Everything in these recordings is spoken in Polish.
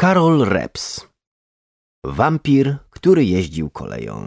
Karol Reps. Wampir, który jeździł koleją.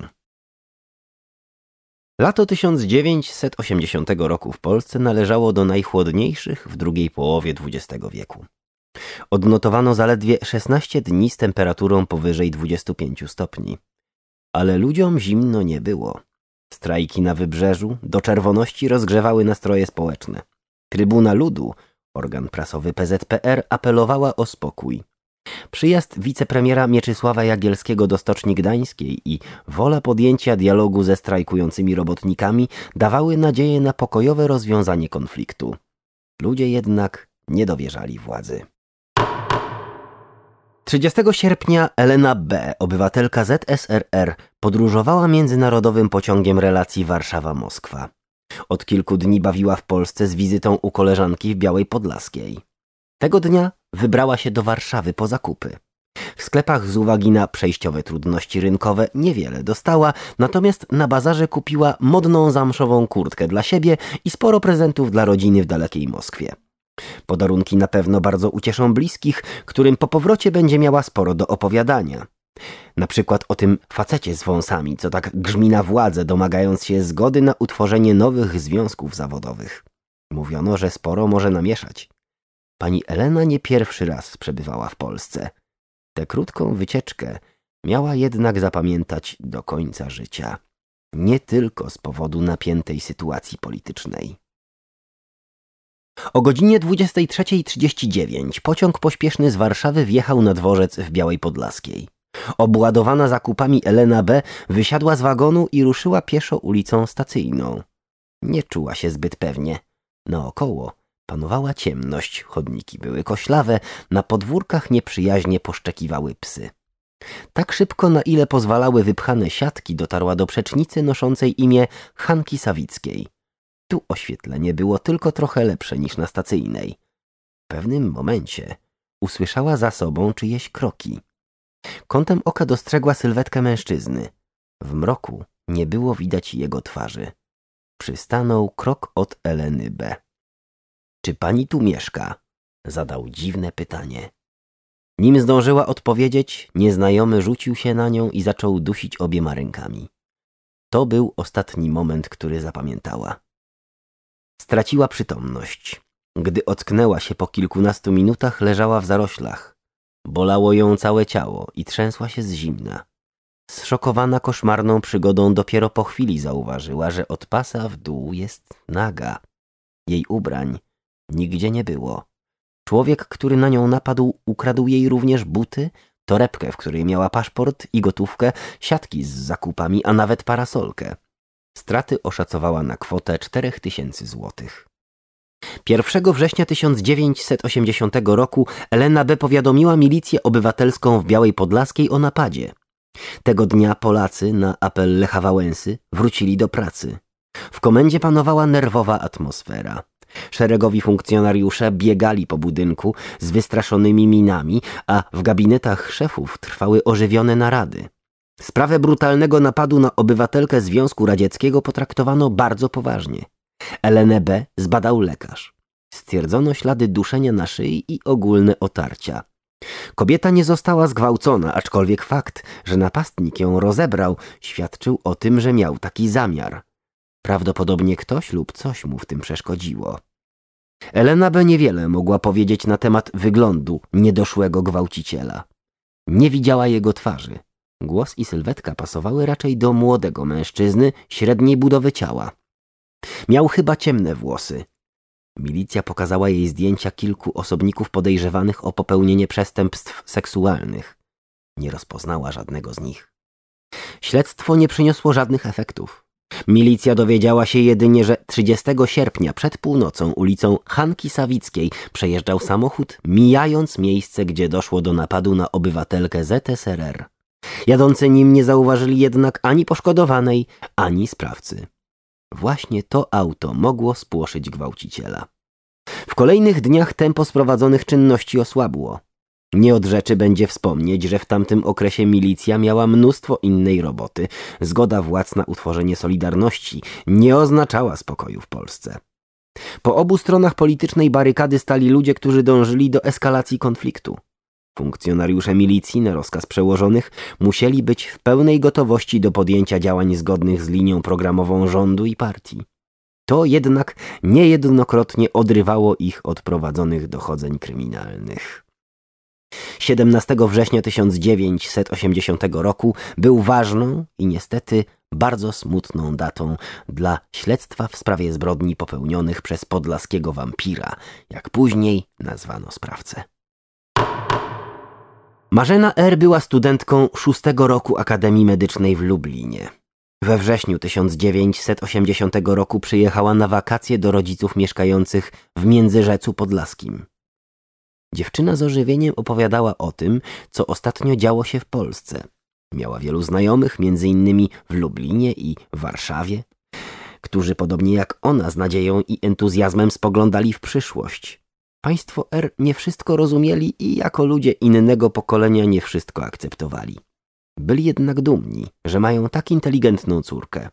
Lato 1980 roku w Polsce należało do najchłodniejszych w drugiej połowie XX wieku. Odnotowano zaledwie 16 dni z temperaturą powyżej 25 stopni. Ale ludziom zimno nie było. Strajki na wybrzeżu do czerwoności rozgrzewały nastroje społeczne. Trybuna Ludu, organ prasowy PZPR, apelowała o spokój. Przyjazd wicepremiera Mieczysława Jagielskiego do Stoczni Gdańskiej i wola podjęcia dialogu ze strajkującymi robotnikami dawały nadzieję na pokojowe rozwiązanie konfliktu. Ludzie jednak nie dowierzali władzy. 30 sierpnia Elena B., obywatelka ZSRR, podróżowała międzynarodowym pociągiem relacji Warszawa-Moskwa. Od kilku dni bawiła w Polsce z wizytą u koleżanki w Białej Podlaskiej. Tego dnia wybrała się do Warszawy po zakupy. W sklepach z uwagi na przejściowe trudności rynkowe niewiele dostała, natomiast na bazarze kupiła modną zamszową kurtkę dla siebie i sporo prezentów dla rodziny w dalekiej Moskwie. Podarunki na pewno bardzo ucieszą bliskich, którym po powrocie będzie miała sporo do opowiadania. Na przykład o tym facecie z wąsami, co tak grzmi na władzę, domagając się zgody na utworzenie nowych związków zawodowych. Mówiono, że sporo może namieszać. Pani Elena nie pierwszy raz przebywała w Polsce. Tę krótką wycieczkę miała jednak zapamiętać do końca życia. Nie tylko z powodu napiętej sytuacji politycznej. O godzinie 23:39 pociąg pośpieszny z Warszawy wjechał na dworzec w Białej Podlaskiej. Obładowana zakupami Elena B. wysiadła z wagonu i ruszyła pieszo ulicą Stacyjną. Nie czuła się zbyt pewnie. Naokoło panowała ciemność, chodniki były koślawe, na podwórkach nieprzyjaźnie poszczekiwały psy. Tak szybko, na ile pozwalały wypchane siatki, dotarła do przecznicy noszącej imię Hanki Sawickiej. Tu oświetlenie było tylko trochę lepsze niż na Stacyjnej. W pewnym momencie usłyszała za sobą czyjeś kroki. Kątem oka dostrzegła sylwetkę mężczyzny. W mroku nie było widać jego twarzy. Przystanął krok od Eleny B. Czy pani tu mieszka? Zadał dziwne pytanie. Nim zdążyła odpowiedzieć, nieznajomy rzucił się na nią i zaczął dusić obiema rękami. To był ostatni moment, który zapamiętała. Straciła przytomność. Gdy ocknęła się po kilkunastu minutach, leżała w zaroślach. Bolało ją całe ciało i trzęsła się z zimna. Zszokowana koszmarną przygodą dopiero po chwili zauważyła, że od pasa w dół jest naga. Jej ubrań nigdzie nie było. Człowiek, który na nią napadł, ukradł jej również buty, torebkę, w której miała paszport i gotówkę, siatki z zakupami, a nawet parasolkę. Straty oszacowała na kwotę 4000 złotych. 1 września 1980 roku Elena B. powiadomiła milicję obywatelską w Białej Podlaskiej o napadzie. Tego dnia Polacy, na apel Lecha Wałęsy, wrócili do pracy. W komendzie panowała nerwowa atmosfera. Szeregowi funkcjonariusze biegali po budynku z wystraszonymi minami, a w gabinetach szefów trwały ożywione narady. Sprawę brutalnego napadu na obywatelkę Związku Radzieckiego potraktowano bardzo poważnie. Elenę B. zbadał lekarz. Stwierdzono ślady duszenia na szyi i ogólne otarcia. Kobieta nie została zgwałcona, aczkolwiek fakt, że napastnik ją rozebrał, świadczył o tym, że miał taki zamiar. Prawdopodobnie ktoś lub coś mu w tym przeszkodziło. Elena B. niewiele mogła powiedzieć na temat wyglądu niedoszłego gwałciciela. Nie widziała jego twarzy. Głos i sylwetka pasowały raczej do młodego mężczyzny średniej budowy ciała. Miał chyba ciemne włosy. Milicja pokazała jej zdjęcia kilku osobników podejrzewanych o popełnienie przestępstw seksualnych. Nie rozpoznała żadnego z nich. Śledztwo nie przyniosło żadnych efektów. Milicja dowiedziała się jedynie, że 30 sierpnia przed północą ulicą Hanki Sawickiej przejeżdżał samochód, mijając miejsce, gdzie doszło do napadu na obywatelkę ZSRR. Jadący nim nie zauważyli jednak ani poszkodowanej, ani sprawcy. Właśnie to auto mogło spłoszyć gwałciciela. W kolejnych dniach tempo sprowadzonych czynności osłabło. Nie od rzeczy będzie wspomnieć, że w tamtym okresie milicja miała mnóstwo innej roboty. Zgoda władz na utworzenie Solidarności nie oznaczała spokoju w Polsce. Po obu stronach politycznej barykady stali ludzie, którzy dążyli do eskalacji konfliktu. Funkcjonariusze milicji na rozkaz przełożonych musieli być w pełnej gotowości do podjęcia działań zgodnych z linią programową rządu i partii. To jednak niejednokrotnie odrywało ich od prowadzonych dochodzeń kryminalnych. 17 września 1980 roku był ważną i niestety bardzo smutną datą dla śledztwa w sprawie zbrodni popełnionych przez podlaskiego wampira, jak później nazwano sprawcę. Marzena R. była studentką 6. roku Akademii Medycznej w Lublinie. We wrześniu 1980 roku przyjechała na wakacje do rodziców mieszkających w Międzyrzecu Podlaskim. Dziewczyna z ożywieniem opowiadała o tym, co ostatnio działo się w Polsce. Miała wielu znajomych, między innymi w Lublinie i Warszawie, którzy podobnie jak ona z nadzieją i entuzjazmem spoglądali w przyszłość. Państwo R. nie wszystko rozumieli i jako ludzie innego pokolenia nie wszystko akceptowali. Byli jednak dumni, że mają tak inteligentną córkę.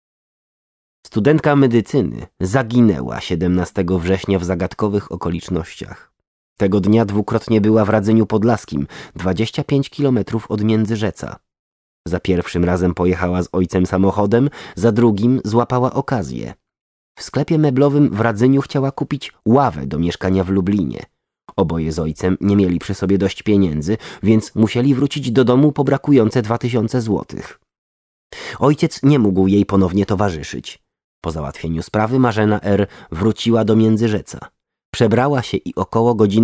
Studentka medycyny zaginęła 17 września w zagadkowych okolicznościach. Tego dnia dwukrotnie była w Radzyniu Podlaskim, 25 kilometrów od Międzyrzeca. Za pierwszym razem pojechała z ojcem samochodem, za drugim złapała okazję. W sklepie meblowym w Radzyniu chciała kupić ławę do mieszkania w Lublinie. Oboje z ojcem nie mieli przy sobie dość pieniędzy, więc musieli wrócić do domu po brakujące 2000 złotych. Ojciec nie mógł jej ponownie towarzyszyć. Po załatwieniu sprawy Marzena R. wróciła do Międzyrzeca. Przebrała się i około godziny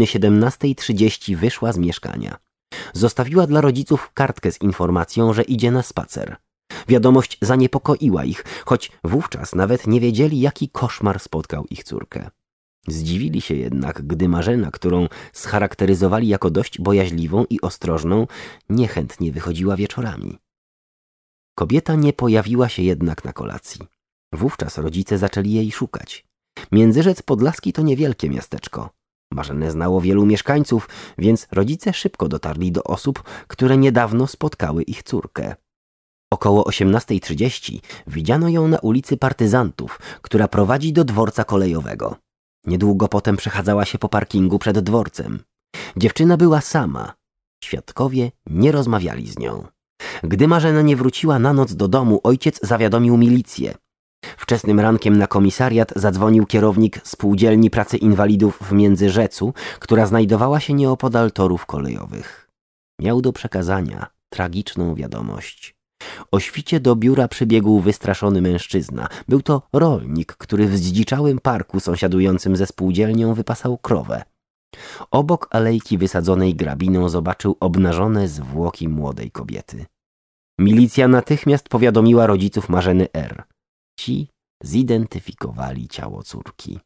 17:30 wyszła z mieszkania. Zostawiła dla rodziców kartkę z informacją, że idzie na spacer. Wiadomość zaniepokoiła ich, choć wówczas nawet nie wiedzieli, jaki koszmar spotkał ich córkę. Zdziwili się jednak, gdy Marzena, którą scharakteryzowali jako dość bojaźliwą i ostrożną, niechętnie wychodziła wieczorami. Kobieta nie pojawiła się jednak na kolacji. Wówczas rodzice zaczęli jej szukać. Międzyrzec Podlaski to niewielkie miasteczko. Marzenę znało wielu mieszkańców, więc rodzice szybko dotarli do osób, które niedawno spotkały ich córkę. Około 18:30 widziano ją na ulicy Partyzantów, która prowadzi do dworca kolejowego. Niedługo potem przechadzała się po parkingu przed dworcem. Dziewczyna była sama. Świadkowie nie rozmawiali z nią. Gdy Marzena nie wróciła na noc do domu, ojciec zawiadomił milicję. Wczesnym rankiem na komisariat zadzwonił kierownik Spółdzielni Pracy Inwalidów w Międzyrzecu, która znajdowała się nieopodal torów kolejowych. Miał do przekazania tragiczną wiadomość. O świcie do biura przybiegł wystraszony mężczyzna. Był to rolnik, który w zdziczałym parku sąsiadującym ze spółdzielnią wypasał krowę. Obok alejki wysadzonej grabiną zobaczył obnażone zwłoki młodej kobiety. Milicja natychmiast powiadomiła rodziców Marzeny R. Ci zidentyfikowali ciało córki.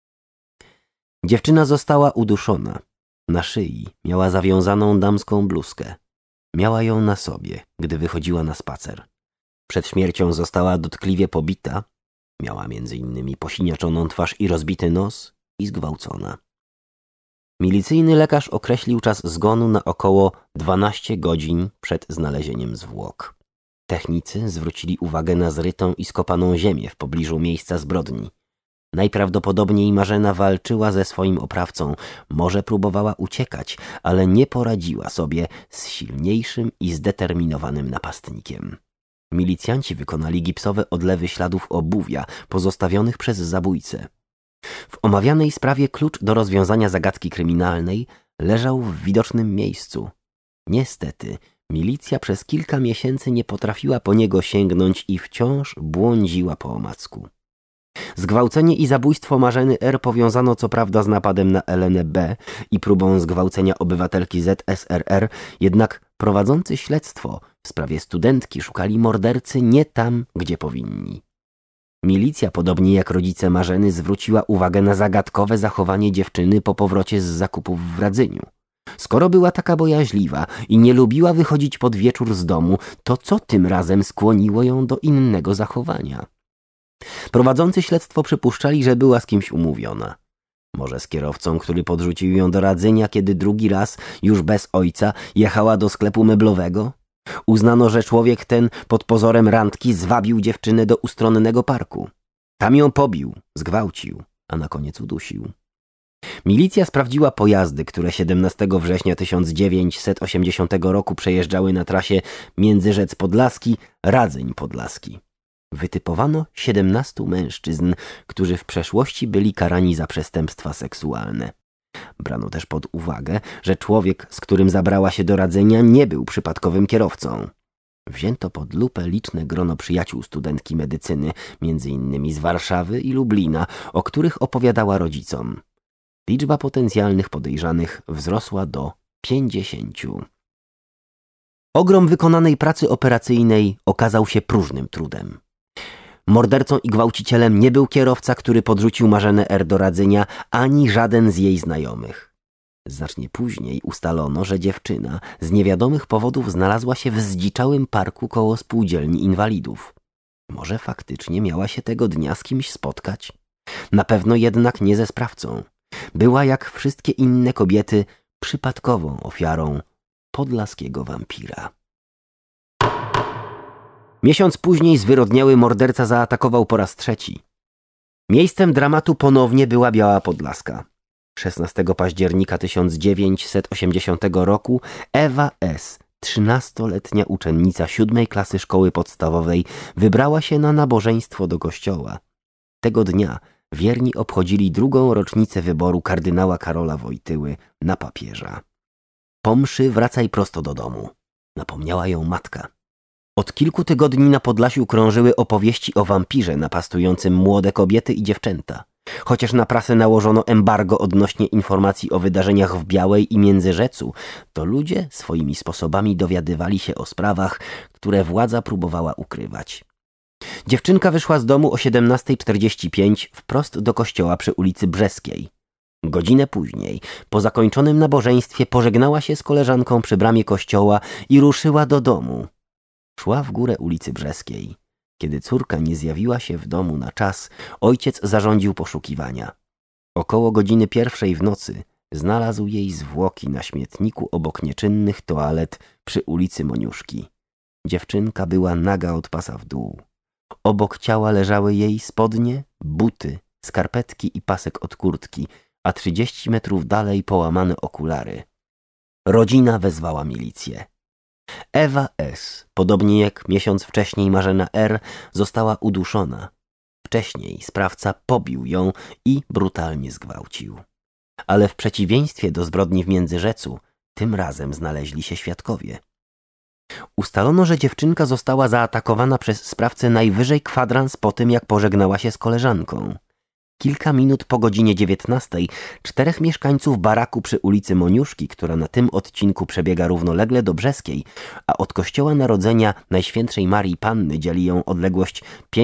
Dziewczyna została uduszona. Na szyi miała zawiązaną damską bluzkę. Miała ją na sobie, gdy wychodziła na spacer. Przed śmiercią została dotkliwie pobita. Miała między innymi posiniaczoną twarz i rozbity nos i zgwałcona. Milicyjny lekarz określił czas zgonu na około 12 godzin przed znalezieniem zwłok. Technicy zwrócili uwagę na zrytą i skopaną ziemię w pobliżu miejsca zbrodni. Najprawdopodobniej Marzena walczyła ze swoim oprawcą, może próbowała uciekać, ale nie poradziła sobie z silniejszym i zdeterminowanym napastnikiem. Milicjanci wykonali gipsowe odlewy śladów obuwia pozostawionych przez zabójcę. W omawianej sprawie klucz do rozwiązania zagadki kryminalnej leżał w widocznym miejscu. Niestety, milicja przez kilka miesięcy nie potrafiła po niego sięgnąć i wciąż błądziła po omacku. Zgwałcenie i zabójstwo Marzeny R. powiązano co prawda z napadem na Elenę B. i próbą zgwałcenia obywatelki ZSRR, jednak prowadzący śledztwo w sprawie studentki szukali mordercy nie tam, gdzie powinni. Milicja, podobnie jak rodzice Marzeny, zwróciła uwagę na zagadkowe zachowanie dziewczyny po powrocie z zakupów w Radzyniu. Skoro była taka bojaźliwa i nie lubiła wychodzić pod wieczór z domu, to co tym razem skłoniło ją do innego zachowania? Prowadzący śledztwo przypuszczali, że była z kimś umówiona. Może z kierowcą, który podrzucił ją do Radzynia, kiedy drugi raz, już bez ojca, jechała do sklepu meblowego? Uznano, że człowiek ten pod pozorem randki zwabił dziewczynę do ustronnego parku. Tam ją pobił, zgwałcił, a na koniec udusił. Milicja sprawdziła pojazdy, które 17 września 1980 roku przejeżdżały na trasie Międzyrzec Podlaski-Radzeń Podlaski. Wytypowano 17 mężczyzn, którzy w przeszłości byli karani za przestępstwa seksualne. Brano też pod uwagę, że człowiek, z którym zabrała się do Radzenia, nie był przypadkowym kierowcą. Wzięto pod lupę liczne grono przyjaciół studentki medycyny, m.in. z Warszawy i Lublina, o których opowiadała rodzicom. Liczba potencjalnych podejrzanych wzrosła do 50. Ogrom wykonanej pracy operacyjnej okazał się próżnym trudem. Mordercą i gwałcicielem nie był kierowca, który podrzucił Marzenę R. do Radzenia, ani żaden z jej znajomych. Znacznie później ustalono, że dziewczyna z niewiadomych powodów znalazła się w zdziczałym parku koło spółdzielni inwalidów. Może faktycznie miała się tego dnia z kimś spotkać? Na pewno jednak nie ze sprawcą. Była jak wszystkie inne kobiety przypadkową ofiarą podlaskiego wampira. Miesiąc później zwyrodniały morderca zaatakował po raz trzeci. Miejscem dramatu ponownie była Biała Podlaska. 16 października 1980 roku Ewa S., 13-letnia uczennica 7 klasy szkoły podstawowej, wybrała się na nabożeństwo do kościoła. Tego dnia wierni obchodzili 2. rocznicę wyboru kardynała Karola Wojtyły na papieża. Po mszy wracaj prosto do domu, napomniała ją matka. Od kilku tygodni na Podlasiu krążyły opowieści o wampirze napastującym młode kobiety i dziewczęta. Chociaż na prasę nałożono embargo odnośnie informacji o wydarzeniach w Białej i Międzyrzecu, to ludzie swoimi sposobami dowiadywali się o sprawach, które władza próbowała ukrywać. Dziewczynka wyszła z domu o 17:45 wprost do kościoła przy ulicy Brzeskiej. Godzinę później, po zakończonym nabożeństwie, pożegnała się z koleżanką przy bramie kościoła i ruszyła do domu. Szła w górę ulicy Brzeskiej. Kiedy córka nie zjawiła się w domu na czas, ojciec zarządził poszukiwania. Około godziny 1:00 w nocy znalazł jej zwłoki na śmietniku obok nieczynnych toalet przy ulicy Moniuszki. Dziewczynka była naga od pasa w dół. Obok ciała leżały jej spodnie, buty, skarpetki i pasek od kurtki, a 30 metrów dalej połamane okulary. Rodzina wezwała milicję. Ewa S., podobnie jak miesiąc wcześniej Marzena R., została uduszona. Wcześniej sprawca pobił ją i brutalnie zgwałcił. Ale w przeciwieństwie do zbrodni w Międzyrzecu, tym razem znaleźli się świadkowie. Ustalono, że dziewczynka została zaatakowana przez sprawcę najwyżej kwadrans po tym, jak pożegnała się z koleżanką. Kilka minut po godzinie 19:00 4 mieszkańców baraku przy ulicy Moniuszki, która na tym odcinku przebiega równolegle do Brzeskiej, a od kościoła Narodzenia Najświętszej Marii Panny dzieli ją odległość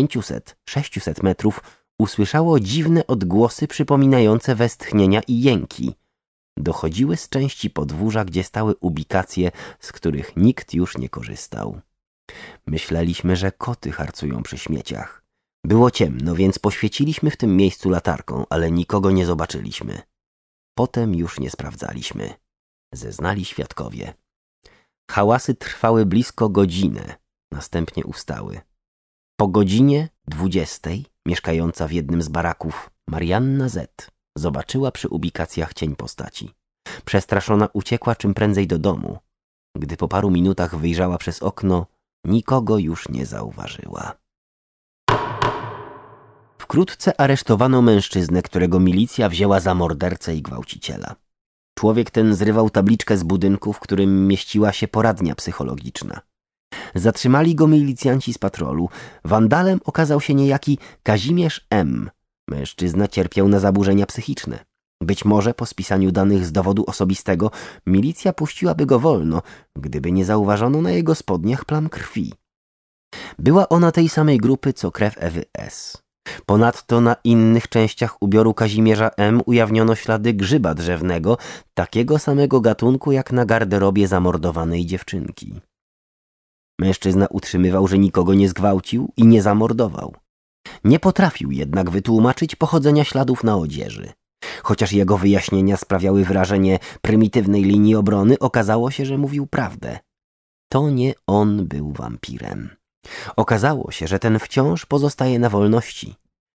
500–600 metrów, usłyszało dziwne odgłosy przypominające westchnienia i jęki. Dochodziły z części podwórza, gdzie stały ubikacje, z których nikt już nie korzystał. Myśleliśmy, że koty harcują przy śmieciach. Było ciemno, więc poświeciliśmy w tym miejscu latarką, ale nikogo nie zobaczyliśmy. Potem już nie sprawdzaliśmy. Zeznali świadkowie. Hałasy trwały blisko godzinę, następnie ustały. Po godzinie 20:00 mieszkająca w jednym z baraków Marianna Z. zobaczyła przy ubikacjach cień postaci. Przestraszona uciekła czym prędzej do domu. Gdy po paru minutach wyjrzała przez okno, nikogo już nie zauważyła. Wkrótce aresztowano mężczyznę, którego milicja wzięła za mordercę i gwałciciela. Człowiek ten zrywał tabliczkę z budynku, w którym mieściła się poradnia psychologiczna. Zatrzymali go milicjanci z patrolu. Wandalem okazał się niejaki Kazimierz M. Mężczyzna cierpiał na zaburzenia psychiczne. Być może po spisaniu danych z dowodu osobistego milicja puściłaby go wolno, gdyby nie zauważono na jego spodniach plam krwi. Była ona tej samej grupy co krew Ewy S. Ponadto na innych częściach ubioru Kazimierza M. ujawniono ślady grzyba drzewnego, takiego samego gatunku jak na garderobie zamordowanej dziewczynki. Mężczyzna utrzymywał, że nikogo nie zgwałcił i nie zamordował. Nie potrafił jednak wytłumaczyć pochodzenia śladów na odzieży. Chociaż jego wyjaśnienia sprawiały wrażenie prymitywnej linii obrony, okazało się, że mówił prawdę. To nie on był wampirem. Okazało się, że ten wciąż pozostaje na wolności.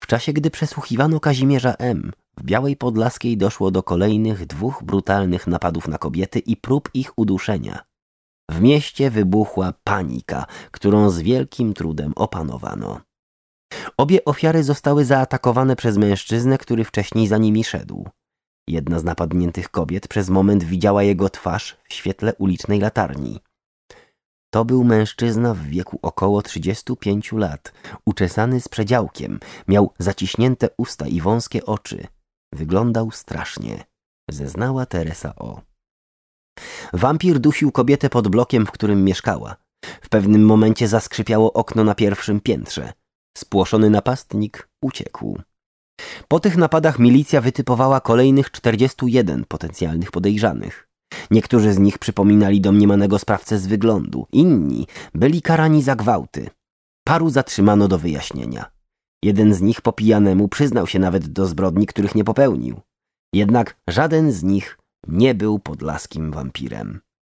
W czasie, gdy przesłuchiwano Kazimierza M., w Białej Podlaskiej doszło do kolejnych 2 brutalnych napadów na kobiety i prób ich uduszenia. W mieście wybuchła panika, którą z wielkim trudem opanowano. Obie ofiary zostały zaatakowane przez mężczyznę, który wcześniej za nimi szedł. Jedna z napadniętych kobiet przez moment widziała jego twarz w świetle ulicznej latarni. To był mężczyzna w wieku około 35 lat, uczesany z przedziałkiem, miał zaciśnięte usta i wąskie oczy. Wyglądał strasznie, zeznała Teresa O. Wampir dusił kobietę pod blokiem, w którym mieszkała. W pewnym momencie zaskrzypiało okno na pierwszym piętrze. Spłoszony napastnik uciekł. Po tych napadach milicja wytypowała kolejnych 41 potencjalnych podejrzanych. Niektórzy z nich przypominali domniemanego sprawcę z wyglądu, inni byli karani za gwałty. Paru zatrzymano do wyjaśnienia. Jeden z nich po pijanemu przyznał się nawet do zbrodni, których nie popełnił. Jednak żaden z nich nie był podlaskim wampirem.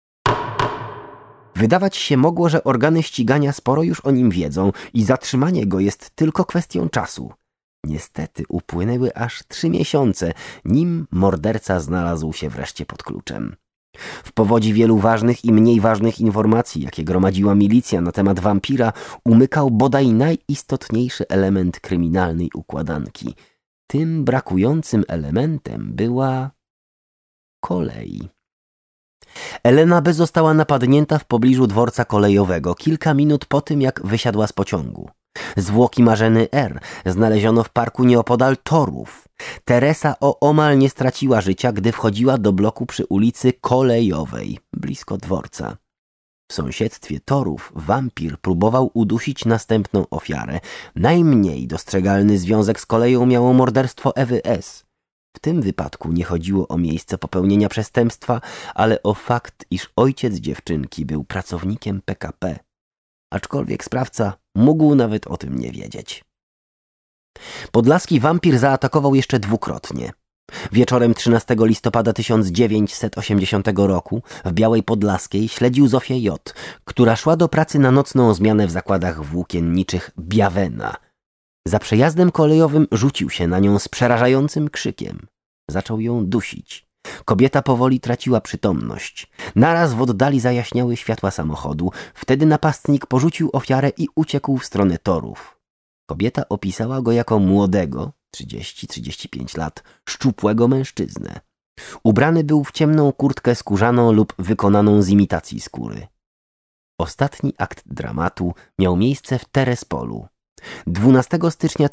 Wydawać się mogło, że organy ścigania sporo już o nim wiedzą i zatrzymanie go jest tylko kwestią czasu. Niestety upłynęły aż 3 miesiące, nim morderca znalazł się wreszcie pod kluczem. W powodzi wielu ważnych i mniej ważnych informacji, jakie gromadziła milicja na temat wampira, umykał bodaj najistotniejszy element kryminalnej układanki. Tym brakującym elementem była kolej. Elena B. została napadnięta w pobliżu dworca kolejowego kilka minut po tym, jak wysiadła z pociągu. Zwłoki Marzeny R. znaleziono w parku nieopodal torów. Teresa O. omal nie straciła życia, gdy wchodziła do bloku przy ulicy Kolejowej, blisko dworca. W sąsiedztwie torów wampir próbował udusić następną ofiarę. Najmniej dostrzegalny związek z koleją miało morderstwo Ewy S. W tym wypadku nie chodziło o miejsce popełnienia przestępstwa, ale o fakt, iż ojciec dziewczynki był pracownikiem PKP. Aczkolwiek sprawca mógł nawet o tym nie wiedzieć. Podlaski wampir zaatakował jeszcze 2-krotnie. Wieczorem 13 listopada 1980 roku w Białej Podlaskiej śledził Zofię J., która szła do pracy na nocną zmianę w zakładach włókienniczych Biawena. Za przejazdem kolejowym rzucił się na nią z przerażającym krzykiem. Zaczął ją dusić. Kobieta powoli traciła przytomność. Naraz w oddali zajaśniały światła samochodu. Wtedy napastnik porzucił ofiarę i uciekł w stronę torów. Kobieta opisała go jako młodego, 30-35 lat, szczupłego mężczyznę. Ubrany był w ciemną kurtkę skórzaną lub wykonaną z imitacji skóry. Ostatni akt dramatu miał miejsce w Terespolu. 12 stycznia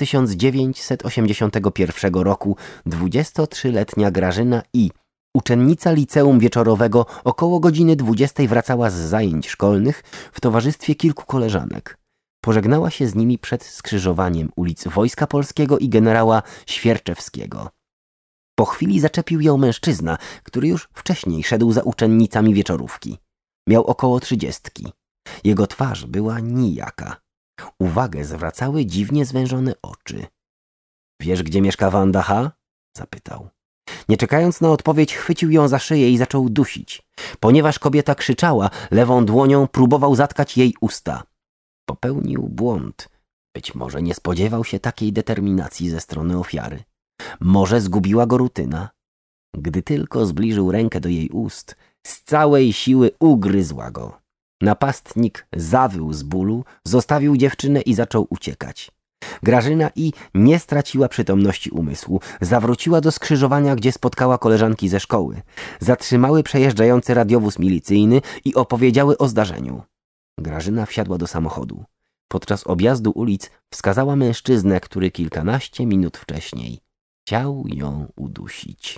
1981 roku 23-letnia Grażyna I., uczennica liceum wieczorowego, około godziny 20 wracała z zajęć szkolnych w towarzystwie kilku koleżanek. Pożegnała się z nimi przed skrzyżowaniem ulic Wojska Polskiego i generała Świerczewskiego. Po chwili zaczepił ją mężczyzna, który już wcześniej szedł za uczennicami wieczorówki. Miał około 30. Jego twarz była nijaka. Uwagę zwracały dziwnie zwężone oczy. — Wiesz, gdzie mieszka Wanda H.? — zapytał. Nie czekając na odpowiedź, chwycił ją za szyję i zaczął dusić. Ponieważ kobieta krzyczała, lewą dłonią próbował zatkać jej usta. Popełnił błąd. Być może nie spodziewał się takiej determinacji ze strony ofiary. Może zgubiła go rutyna. Gdy tylko zbliżył rękę do jej ust, z całej siły ugryzła go. Napastnik zawył z bólu, zostawił dziewczynę i zaczął uciekać. Grażyna I. nie straciła przytomności umysłu. Zawróciła do skrzyżowania, gdzie spotkała koleżanki ze szkoły. Zatrzymały przejeżdżający radiowóz milicyjny i opowiedziały o zdarzeniu. Grażyna wsiadła do samochodu. Podczas objazdu ulic wskazała mężczyznę, który kilkanaście minut wcześniej chciał ją udusić.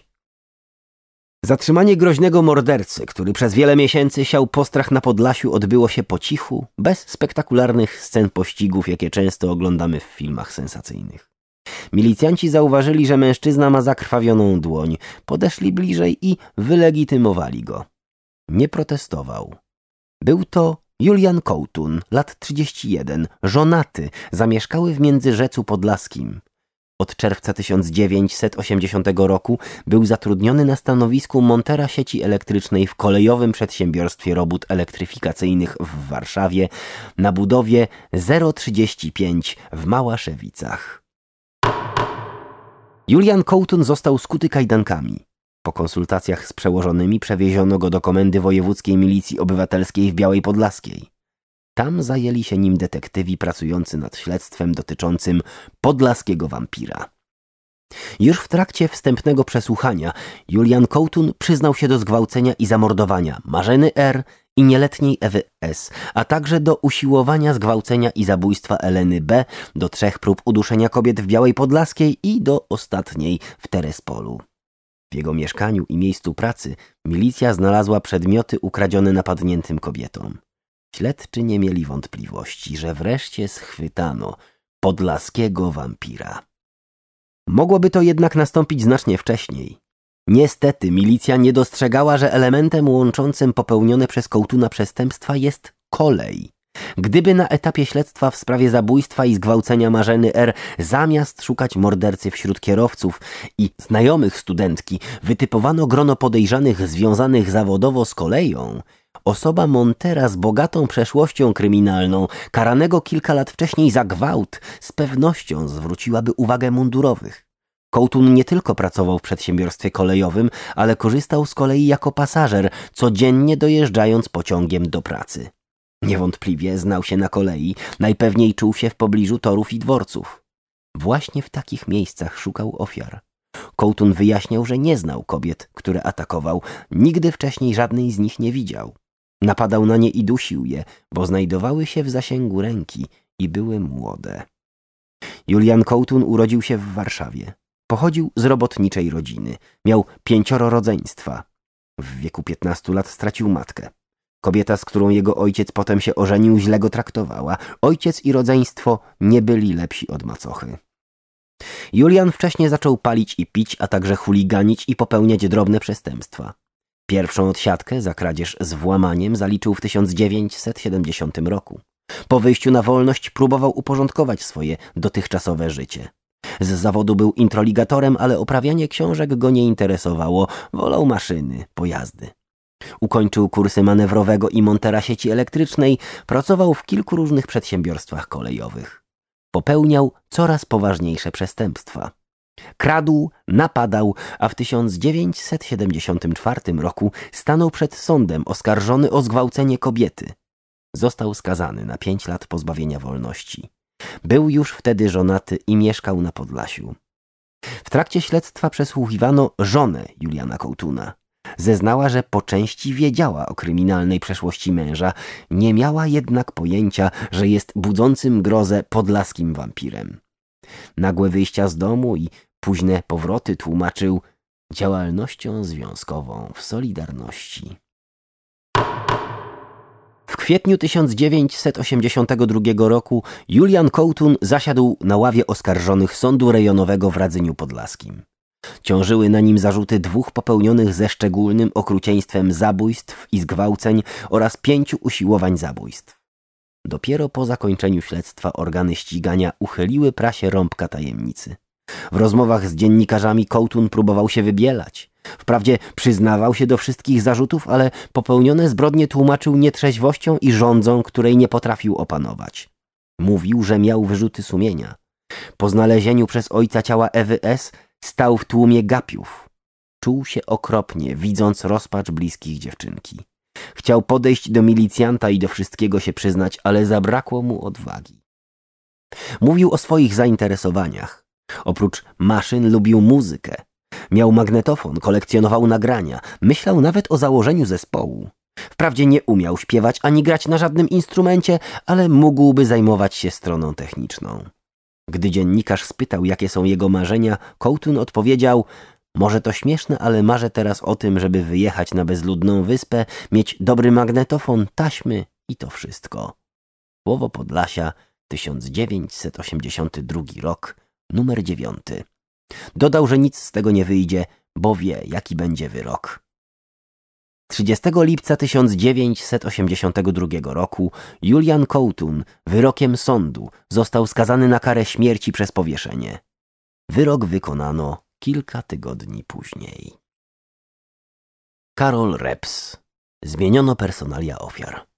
Zatrzymanie groźnego mordercy, który przez wiele miesięcy siał postrach na Podlasiu, odbyło się po cichu, bez spektakularnych scen pościgów, jakie często oglądamy w filmach sensacyjnych. Milicjanci zauważyli, że mężczyzna ma zakrwawioną dłoń, podeszli bliżej i wylegitymowali go. Nie protestował. Był to Julian Kołtun, lat 31, żonaty, zamieszkały w Międzyrzecu Podlaskim. Od czerwca 1980 roku był zatrudniony na stanowisku montera sieci elektrycznej w kolejowym przedsiębiorstwie robót elektryfikacyjnych w Warszawie na budowie 035 w Małaszewicach. Julian Kołtun został skuty kajdankami. Po konsultacjach z przełożonymi przewieziono go do Komendy Wojewódzkiej Milicji Obywatelskiej w Białej Podlaskiej. Tam zajęli się nim detektywi pracujący nad śledztwem dotyczącym podlaskiego wampira. Już w trakcie wstępnego przesłuchania Julian Kołtun przyznał się do zgwałcenia i zamordowania Marzeny R. i nieletniej Ewy S., a także do usiłowania zgwałcenia i zabójstwa Eleny B., do 3 prób uduszenia kobiet w Białej Podlaskiej i do ostatniej w Terespolu. W jego mieszkaniu i miejscu pracy milicja znalazła przedmioty ukradzione napadniętym kobietom. Śledczy nie mieli wątpliwości, że wreszcie schwytano podlaskiego wampira. Mogłoby to jednak nastąpić znacznie wcześniej. Niestety milicja nie dostrzegała, że elementem łączącym popełnione przez Kołtuna przestępstwa jest kolej. Gdyby na etapie śledztwa w sprawie zabójstwa i zgwałcenia Marzeny R. zamiast szukać mordercy wśród kierowców i znajomych studentki wytypowano grono podejrzanych związanych zawodowo z koleją, osoba Montera z bogatą przeszłością kryminalną, karanego kilka lat wcześniej za gwałt, z pewnością zwróciłaby uwagę mundurowych. Kołtun nie tylko pracował w przedsiębiorstwie kolejowym, ale korzystał z kolei jako pasażer, codziennie dojeżdżając pociągiem do pracy. Niewątpliwie znał się na kolei, najpewniej czuł się w pobliżu torów i dworców. Właśnie w takich miejscach szukał ofiar. Kołtun wyjaśniał, że nie znał kobiet, które atakował, nigdy wcześniej żadnej z nich nie widział. Napadał na nie i dusił je, bo znajdowały się w zasięgu ręki i były młode. Julian Kołtun urodził się w Warszawie. Pochodził z robotniczej rodziny. Miał 5 rodzeństwa. W wieku 15 lat stracił matkę. Kobieta, z którą jego ojciec potem się ożenił, źle go traktowała. Ojciec i rodzeństwo nie byli lepsi od macochy. Julian wcześnie zaczął palić i pić, a także chuliganić i popełniać drobne przestępstwa. Pierwszą odsiadkę za kradzież z włamaniem zaliczył w 1970 roku. Po wyjściu na wolność próbował uporządkować swoje dotychczasowe życie. Z zawodu był introligatorem, ale oprawianie książek go nie interesowało, wolał maszyny, pojazdy. Ukończył kursy manewrowego i montera sieci elektrycznej, pracował w kilku różnych przedsiębiorstwach kolejowych. Popełniał coraz poważniejsze przestępstwa. Kradł, napadał, a w 1974 roku stanął przed sądem oskarżony o zgwałcenie kobiety. Został skazany na 5 lat pozbawienia wolności. Był już wtedy żonaty i mieszkał na Podlasiu. W trakcie śledztwa przesłuchiwano żonę Juliana Kołtuna. Zeznała, że po części wiedziała o kryminalnej przeszłości męża, nie miała jednak pojęcia, że jest budzącym grozę podlaskim wampirem. Nagłe wyjścia z domu i późne powroty tłumaczył działalnością związkową w Solidarności. W kwietniu 1982 roku Julian Kołtun zasiadł na ławie oskarżonych Sądu Rejonowego w Radzyniu Podlaskim. Ciążyły na nim zarzuty 2 popełnionych ze szczególnym okrucieństwem zabójstw i zgwałceń oraz 5 usiłowań zabójstw. Dopiero po zakończeniu śledztwa organy ścigania uchyliły prasie rąbka tajemnicy. W rozmowach z dziennikarzami Kołtun próbował się wybielać. Wprawdzie przyznawał się do wszystkich zarzutów, ale popełnione zbrodnie tłumaczył nietrzeźwością i żądzą, której nie potrafił opanować. Mówił, że miał wyrzuty sumienia. Po znalezieniu przez ojca ciała Ewy S. stał w tłumie gapiów. Czuł się okropnie, widząc rozpacz bliskich dziewczynki. Chciał podejść do milicjanta i do wszystkiego się przyznać, ale zabrakło mu odwagi. Mówił o swoich zainteresowaniach. Oprócz maszyn lubił muzykę. Miał magnetofon, kolekcjonował nagrania. Myślał nawet o założeniu zespołu. Wprawdzie nie umiał śpiewać ani grać na żadnym instrumencie, ale mógłby zajmować się stroną techniczną. Gdy dziennikarz spytał, jakie są jego marzenia, Kołtun odpowiedział: może to śmieszne, ale marzę teraz o tym, żeby wyjechać na bezludną wyspę, mieć dobry magnetofon, taśmy i to wszystko. Słowo Podlasia, 1982 rok, numer 9. Dodał, że nic z tego nie wyjdzie, bo wie, jaki będzie wyrok. 30 lipca 1982 roku Julian Kołtun wyrokiem sądu został skazany na karę śmierci przez powieszenie. Wyrok wykonano kilka tygodni później. Karol Reps. Zmieniono personalia ofiar.